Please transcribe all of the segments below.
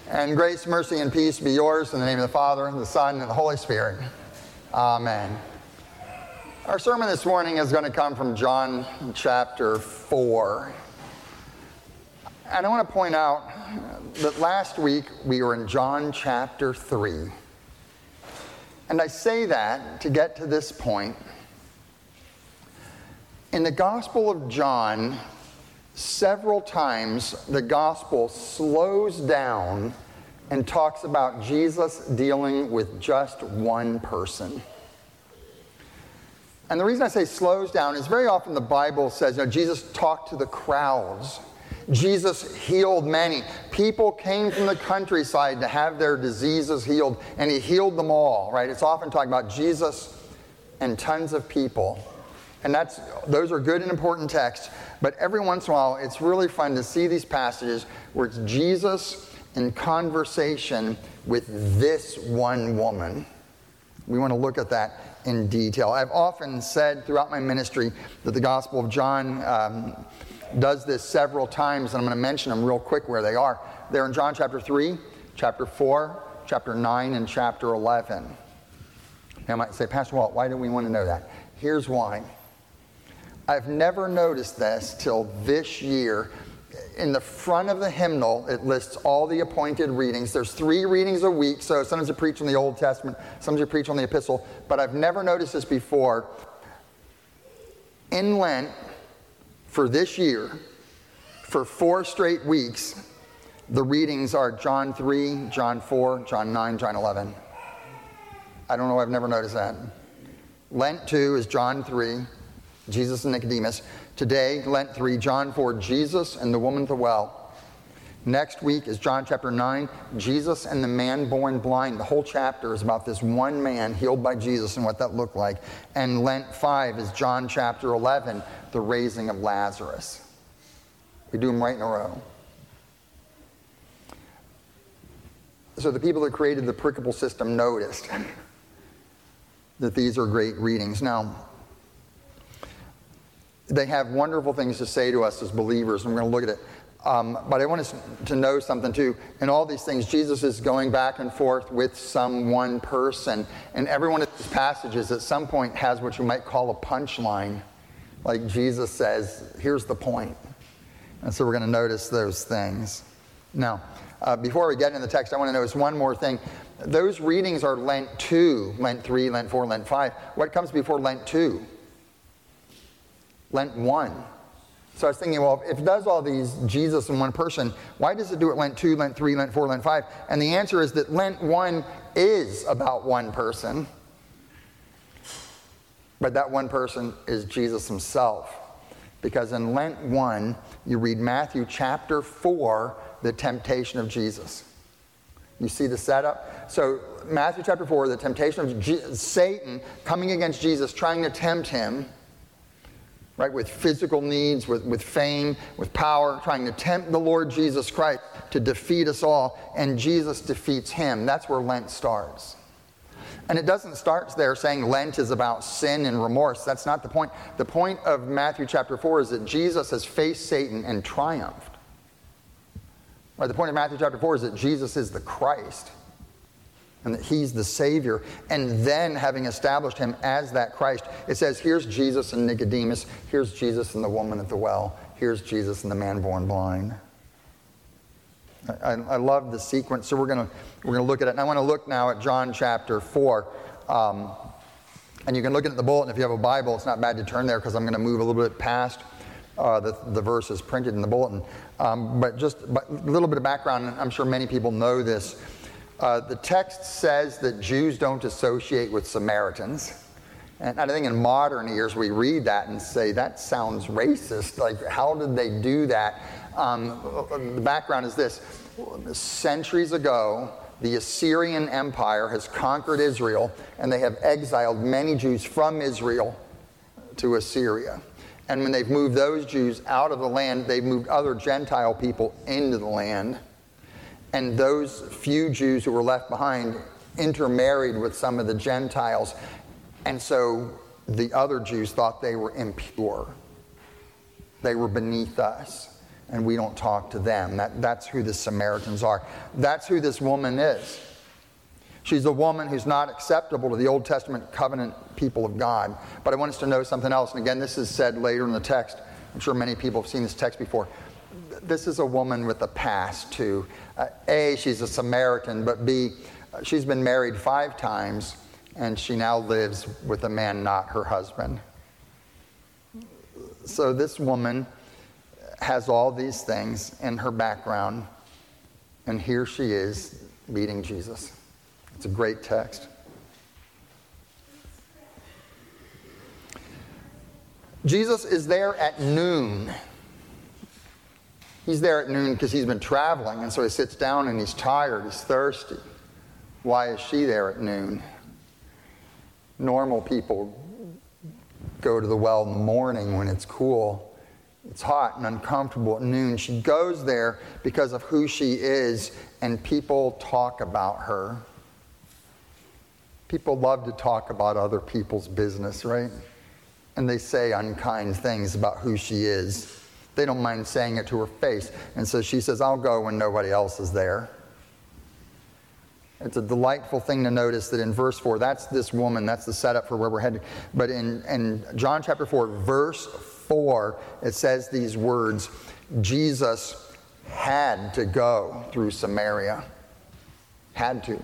And grace, mercy, and peace be yours in the name of the Father, and the Son, and the Holy Spirit. Amen. Our sermon this morning is going to come from John chapter 4. And I want to point out that last week we were in John chapter 3. And I say that to get to this point. In the Gospel of John, several times the Gospel slows down and talks about Jesus dealing with just one person. And the reason I say slows down is very often the Bible says, Jesus talked to the crowds. Jesus healed many. People came from the countryside to have their diseases healed, and he healed them all, right? It's often talking about Jesus and tons of people. And those are good and important texts, but every once in a while it's really fun to see these passages where it's Jesus in conversation with this one woman. We want to look at that in detail. I've often said throughout my ministry that the Gospel of John does this several times, and I'm going to mention them real quick where they are. They're in John chapter 3, chapter 4, chapter 9, and chapter 11. Now, I might say, Pastor Walt, why do we want to know that? Here's why. I've never noticed this till this year. In the front of the hymnal, it lists all the appointed readings. There's 3 readings a week, so sometimes you preach from the Old Testament, sometimes you preach on the Epistle, but I've never noticed this before. In Lent, for this year, for 4 straight weeks, the readings are John 3, John 4, John 9, John 11. I don't know, I've never noticed that. Lent 2 is John 3, Jesus and Nicodemus. Today, Lent 3, John 4, Jesus and the woman at the well. Next week is John chapter 9, Jesus and the man born blind. The whole chapter is about this one man healed by Jesus and what that looked like. And Lent 5 is John chapter 11, the raising of Lazarus. We do them right in a row. So the people that created the Prickable system noticed that these are great readings. Now, they have wonderful things to say to us as believers, and we're going to look at it. But I want us to know something too. In all these things, Jesus is going back and forth with some one person. And every one of these passages at some point has what you might call a punchline. Like Jesus says, here's the point. And so we're going to notice those things. Now, before we get into the text, I want to notice one more thing. Those readings are Lent 2, Lent 3, Lent 4, Lent 5. What comes before Lent 2? Lent 1. So I was thinking, well, if it does all these Jesus in one person, why does it do it Lent 2, Lent 3, Lent 4, Lent 5? And the answer is that Lent 1 is about one person. But that one person is Jesus himself. Because in Lent 1, you read Matthew chapter 4, the temptation of Jesus. You see the setup? So Matthew chapter 4, the temptation of Satan coming against Jesus, trying to tempt him, right, with physical needs, with fame, with power, trying to tempt the Lord Jesus Christ to defeat us all, and Jesus defeats him. That's where Lent starts. And it doesn't start there saying Lent is about sin and remorse. That's not the point. The point of Matthew chapter 4 is that Jesus has faced Satan and triumphed. Right, the point of Matthew chapter 4 is that Jesus is the Christ, and that he's the Savior. And then, having established him as that Christ, it says, here's Jesus and Nicodemus, here's Jesus and the woman at the well, here's Jesus and the man born blind. I love the sequence, so we're going to look at it. And I want to look now at John chapter 4. And you can look at the bulletin if you have a Bible. It's not bad to turn there because I'm going to move a little bit past the verses printed in the bulletin. But a little bit of background, and I'm sure many people know this. The text says that Jews don't associate with Samaritans. And I think in modern ears we read that and say, that sounds racist. Like, how did they do that? The background is this. Centuries ago, the Assyrian Empire has conquered Israel, and they have exiled many Jews from Israel to Assyria. And when they've moved those Jews out of the land, they've moved other Gentile people into the land. And those few Jews who were left behind intermarried with some of the Gentiles. And so the other Jews thought they were impure. They were beneath us. and we don't talk to them. That's who the Samaritans are. That's who this woman is. She's a woman who's not acceptable to the Old Testament covenant people of God. But I want us to know something else. And again, this is said later in the text. I'm sure many people have seen this text before. This is a woman with a past too. A, she's a Samaritan, but B, she's been married 5 times, and she now lives with a man not her husband. So this woman has all these things in her background, and here she is meeting Jesus. It's a great text. Jesus is there at noon. He's there at noon because he's been traveling, and so he sits down and he's tired, he's thirsty. Why is she there at noon? Normal people go to the well in the morning when it's cool. It's hot and uncomfortable at noon. She goes there because of who she is, and people talk about her. People love to talk about other people's business, right? And they say unkind things about who she is. They don't mind saying it to her face. And so she says, I'll go when nobody else is there. It's a delightful thing to notice that in verse 4, that's this woman, that's the setup for where we're headed. But in John chapter 4, verse 4, it says these words, Jesus had to go through Samaria. Had to.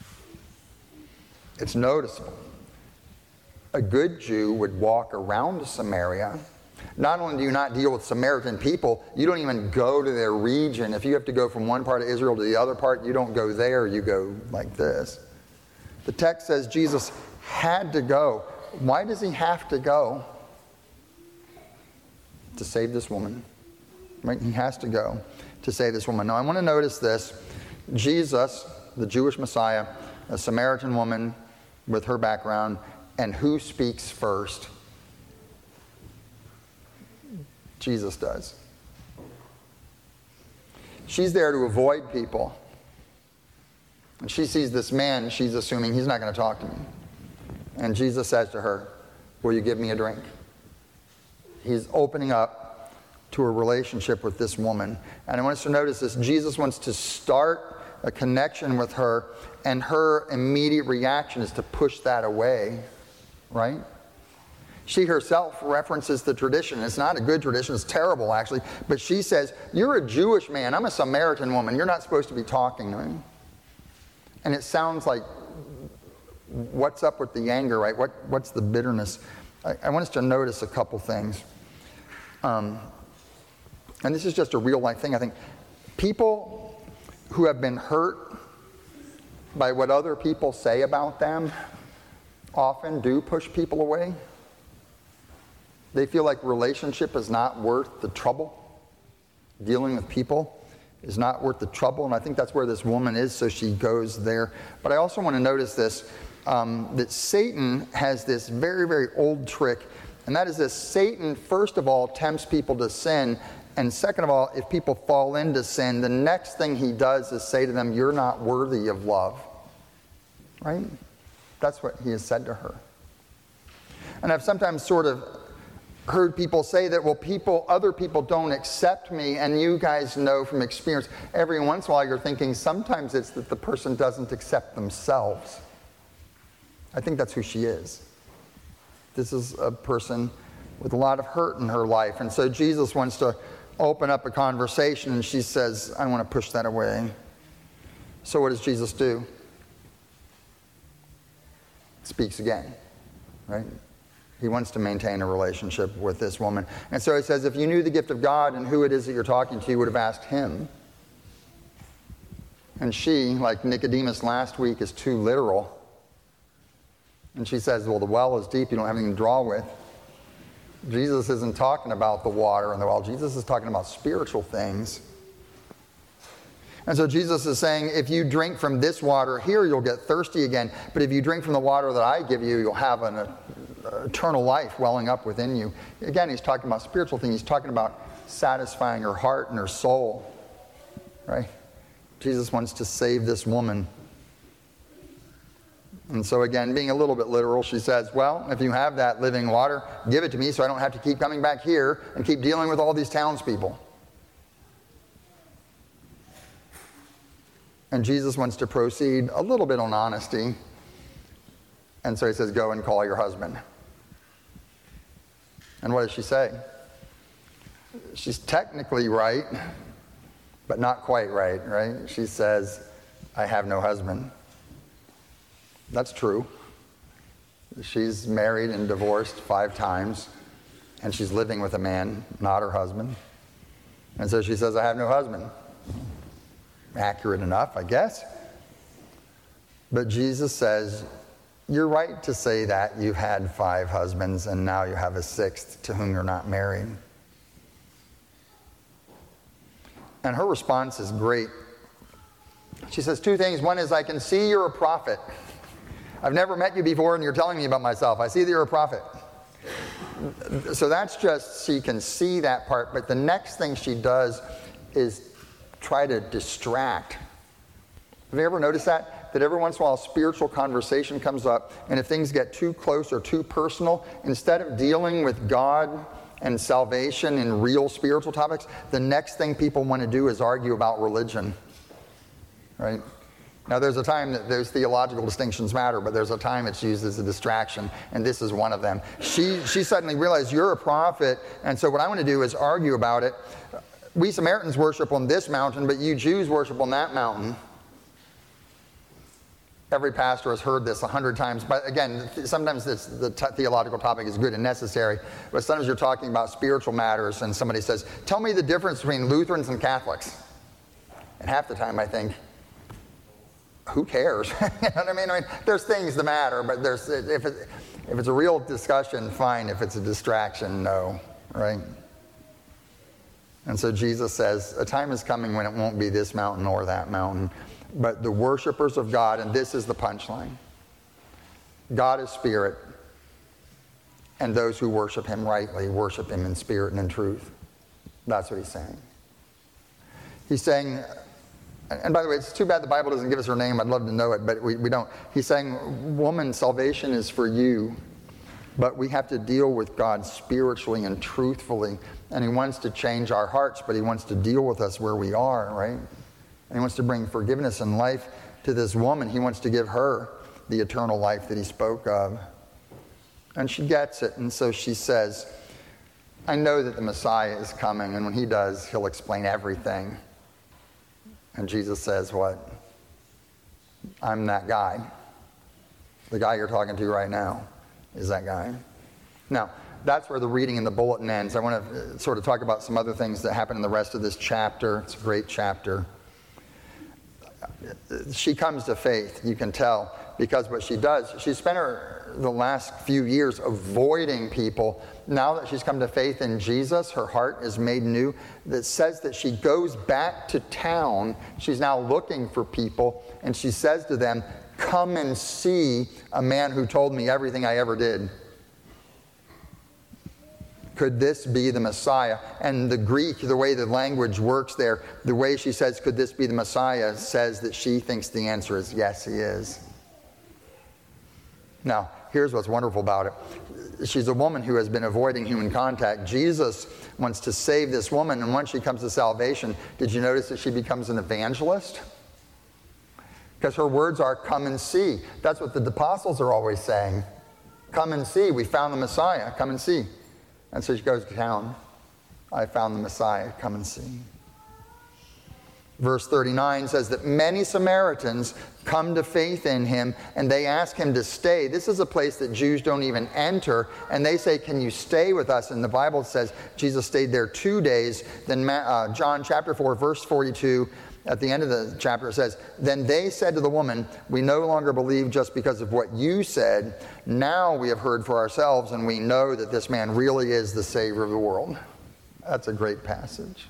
It's noticeable. A good Jew would walk around Samaria. Not only do you not deal with Samaritan people, you don't even go to their region. If you have to go from one part of Israel to the other part, you don't go there, you go like this. The text says Jesus had to go. Why does he have to go? To save this woman. Right? He has to go to save this woman. Now I want to notice this. Jesus, the Jewish Messiah, a Samaritan woman with her background, and who speaks first? Jesus does. She's there to avoid people. And she sees this man, she's assuming he's not going to talk to me. And Jesus says to her, will you give me a drink? He's opening up to a relationship with this woman. And I want us to notice this. Jesus wants to start a connection with her, and her immediate reaction is to push that away, right? She herself references the tradition. It's not a good tradition. It's terrible, actually. But she says, you're a Jewish man. I'm a Samaritan woman. You're not supposed to be talking to me. And it sounds like, what's up with the anger, right? What's the bitterness? I want us to notice a couple things. And this is just a real-life thing, I think. People who have been hurt by what other people say about them often do push people away. They feel like relationship is not worth the trouble. Dealing with people is not worth the trouble, and I think that's where this woman is, so she goes there. But I also want to notice this, that Satan has this very, very old trick, and that is this. Satan, first of all, tempts people to sin, and second of all, if people fall into sin, the next thing he does is say to them, you're not worthy of love. Right? That's what he has said to her. And I've sometimes sort of heard people say that, well, other people don't accept me, and you guys know from experience, every once in a while you're thinking sometimes it's that the person doesn't accept themselves. I think that's who she is. This is a person with a lot of hurt in her life, and so Jesus wants to open up a conversation, and she says, I want to push that away. So what does Jesus do? Speaks again, right? He wants to maintain a relationship with this woman. And so he says, if you knew the gift of God and who it is that you're talking to, you would have asked him. And she, like Nicodemus last week, is too literal. And she says, well, the well is deep, you don't have anything to draw with. Jesus isn't talking about the water in the well. Jesus is talking about spiritual things. And so Jesus is saying, if you drink from this water here, you'll get thirsty again. But if you drink from the water that I give you, you'll have an eternal life welling up within you. Again, he's talking about spiritual things. He's talking about satisfying her heart and her soul. Right? Jesus wants to save this woman. And so again, being a little bit literal, she says, well, if you have that living water, give it to me so I don't have to keep coming back here and keep dealing with all these townspeople. And Jesus wants to proceed a little bit on honesty. And so he says, go and call your husband. And what does she say? She's technically right, but not quite right, right? She says, I have no husband. That's true. She's married and divorced 5 times, and she's living with a man, not her husband. And so she says, I have no husband. Accurate enough, I guess. But Jesus says, you're right to say that. You've had 5 husbands, and now you have a 6th to whom you're not married. And her response is great. She says 2 things. One is, I can see you're a prophet. I've never met you before, and you're telling me about myself. I see that you're a prophet. So that's just, she can see that part. But the next thing she does is try to distract. Have you ever noticed that? That every once in a while a spiritual conversation comes up, and if things get too close or too personal, instead of dealing with God and salvation and real spiritual topics, the next thing people want to do is argue about religion. Right? Now, there's a time that those theological distinctions matter, but there's a time it's used as a distraction, and this is one of them. She suddenly realized, you're a prophet, and so what I want to do is argue about it. We Samaritans worship on this mountain, but you Jews worship on that mountain. Every pastor has heard this 100 times, but again, sometimes the theological topic is good and necessary, but sometimes you're talking about spiritual matters, and somebody says, tell me the difference between Lutherans and Catholics. And half the time I think, who cares? You know what I mean? There's things that matter, but if it's a real discussion, fine. If it's a distraction, no, right? And so Jesus says, a time is coming when it won't be this mountain or that mountain, but the worshipers of God, and this is the punchline, God is spirit, and those who worship him rightly worship him in spirit and in truth. That's what he's saying. He's saying, and by the way, it's too bad the Bible doesn't give us her name. I'd love to know it, but we don't. He's saying, woman, salvation is for you, but we have to deal with God spiritually and truthfully. And he wants to change our hearts, but he wants to deal with us where we are, right? And he wants to bring forgiveness and life to this woman. He wants to give her the eternal life that he spoke of. And she gets it, and so she says, I know that the Messiah is coming, and when he does, he'll explain everything. And Jesus says, what? I'm that guy. The guy you're talking to right now is that guy. Now, that's where the reading in the bulletin ends. I want to sort of talk about some other things that happen in the rest of this chapter. It's a great chapter. She comes to faith, you can tell, because what she does, she spent the last few years avoiding people. Now that she's come to faith in Jesus, her heart is made new. That says that she goes back to town. She's now looking for people, and she says to them, come and see a man who told me everything I ever did. Could this be the Messiah? And the Greek, the way the language works there, the way she says, could this be the Messiah, says that she thinks the answer is yes, he is. Now, here's what's wonderful about it. She's a woman who has been avoiding human contact. Jesus wants to save this woman, and once she comes to salvation, did you notice that she becomes an evangelist? Because her words are, come and see. That's what the apostles are always saying. Come and see. We found the Messiah. Come and see. And so she goes to town. I found the Messiah. Come and see. Verse 39 says that many Samaritans come to faith in him, and they ask him to stay. This is a place that Jews don't even enter, and they say, can you stay with us? And the Bible says Jesus stayed there 2 days. Then John chapter 4, verse 42, at the end of the chapter, it says, then they said to the woman, we no longer believe just because of what you said. Now we have heard for ourselves, and we know that this man really is the Savior of the world. That's a great passage.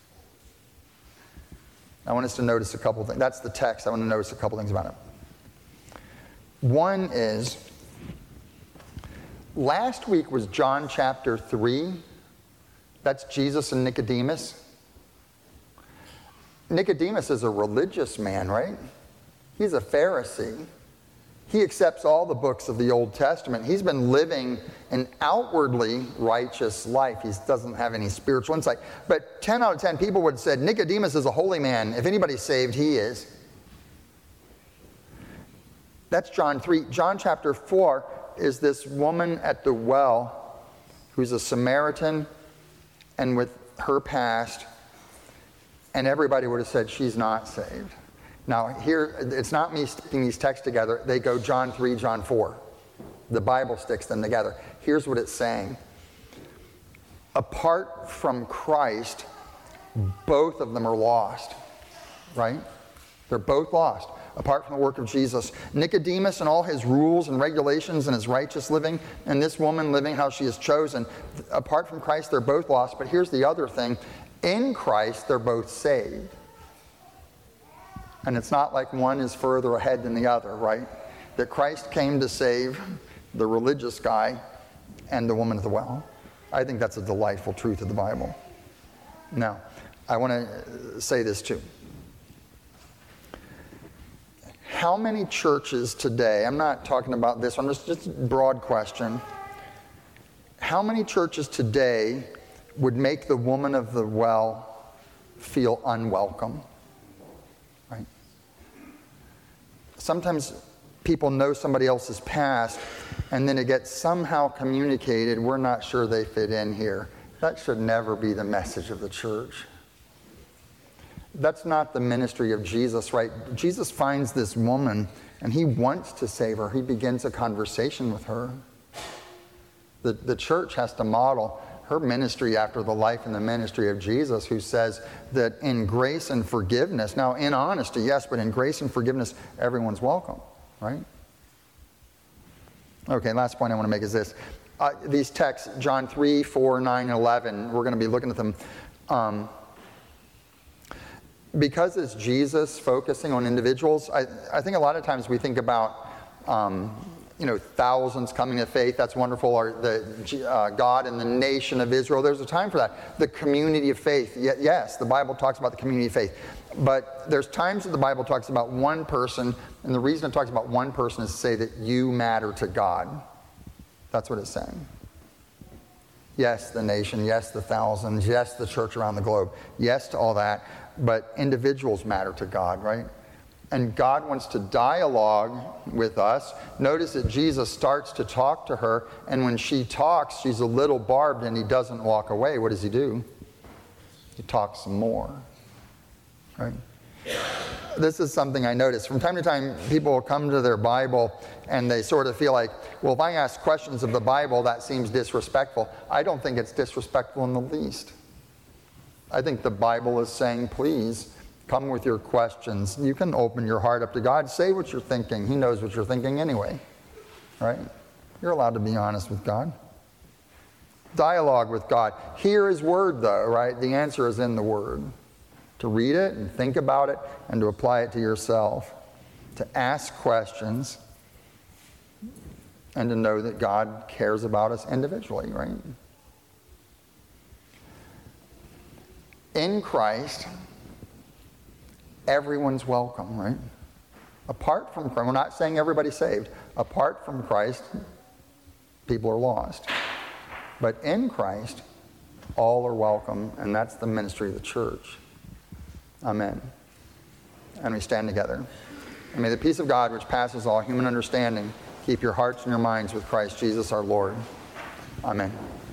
I want us to notice a couple things. That's the text. I want to notice a couple things about it. One is, last week was John chapter 3. That's Jesus and Nicodemus. Nicodemus is a religious man, right? He's a Pharisee. He accepts all the books of the Old Testament. He's been living an outwardly righteous life. He doesn't have any spiritual insight. But 10 out of 10 people would have said, Nicodemus is a holy man. If anybody's saved, he is. That's John 3. John chapter 4 is this woman at the well who's a Samaritan and with her past, and everybody would have said she's not saved. Now here, it's not me sticking these texts together. They go John 3, John 4. The Bible sticks them together. Here's what it's saying. Apart from Christ, both of them are lost, right? They're both lost, apart from the work of Jesus. Nicodemus and all his rules and regulations and his righteous living, and this woman living how she is chosen, apart from Christ, they're both lost. But here's the other thing. In Christ, they're both saved. And it's not like one is further ahead than the other, right? That Christ came to save the religious guy and the woman at the well. I think that's a delightful truth of the Bible. Now, I want to say this too. How many churches today, I'm not talking about this one, just a broad question. How many churches today would make the woman of the well feel unwelcome? Right? Sometimes people know somebody else's past, and then it gets somehow communicated, we're not sure they fit in here. That should never be the message of the church. That's not the ministry of Jesus, right? Jesus finds this woman, and he wants to save her. He begins a conversation with her. The church has to model her ministry after the life and the ministry of Jesus, who says that in grace and forgiveness, now in honesty, yes, but in grace and forgiveness, everyone's welcome, right? Okay, last point I want to make is this. These texts, John 3, 4, 9, 11, we're going to be looking at them. Because it's Jesus focusing on individuals, I think a lot of times we think about, thousands coming to faith. That's wonderful. Or God and the nation of Israel. There's a time for that. The community of faith. Yes, the Bible talks about the community of faith. But there's times that the Bible talks about one person, and the reason it talks about one person is to say that you matter to God. That's what it's saying. Yes, the nation. Yes, the thousands. Yes, the church around the globe. Yes to all that. But individuals matter to God, right? And God wants to dialogue with us. Notice that Jesus starts to talk to her, and when she talks, she's a little barbed, and he doesn't walk away. What does he do? He talks some more, right? This is something I notice. From time to time, people will come to their Bible, and they sort of feel like, well, if I ask questions of the Bible, that seems disrespectful. I don't think it's disrespectful in the least. I think the Bible is saying, please, come with your questions. You can open your heart up to God. Say what you're thinking. He knows what you're thinking anyway. Right? You're allowed to be honest with God. Dialogue with God. Hear his word, though, right? The answer is in the word. To read it and think about it and to apply it to yourself. To ask questions and to know that God cares about us individually, right? In Christ, everyone's welcome, right? Apart from Christ, we're not saying everybody's saved. Apart from Christ, people are lost. But in Christ, all are welcome, and that's the ministry of the church. Amen. And we stand together. And may the peace of God, which passes all human understanding, keep your hearts and your minds with Christ Jesus our Lord. Amen.